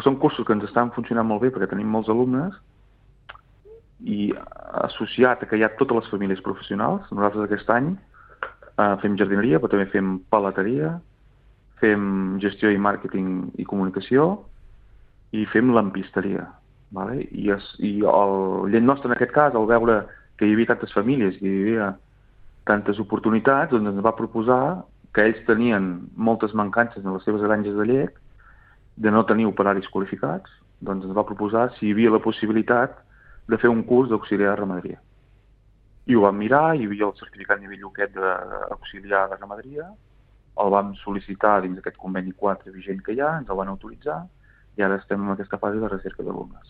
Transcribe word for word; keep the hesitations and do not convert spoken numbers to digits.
són cursos que ens estan funcionant molt bé perquè tenim molts alumnes i associat a que hi ha totes les famílies professionals, nosaltres aquest any eh, fem jardineria, però també fem paleteria, fem gestió i màrqueting i comunicació i fem lampisteria. Vale? I, es, i el llet nostre, en aquest cas, al veure que hi havia tantes famílies, que hi havia tantes oportunitats, doncs ens va proposar que ells tenien moltes mancances en les seves granges de llet, de no tenir operaris qualificats, doncs ens va proposar si hi havia la possibilitat de fer un curs d'auxiliar de ramaderia. I ho vam mirar, hi havia el certificat nivell u aquest d'auxiliar de ramaderia, el vam sol·licitar dins d'aquest conveni quatre vigent que hi ha, ens el van autoritzar, i ara estem en aquesta fase de recerca d'alumnes.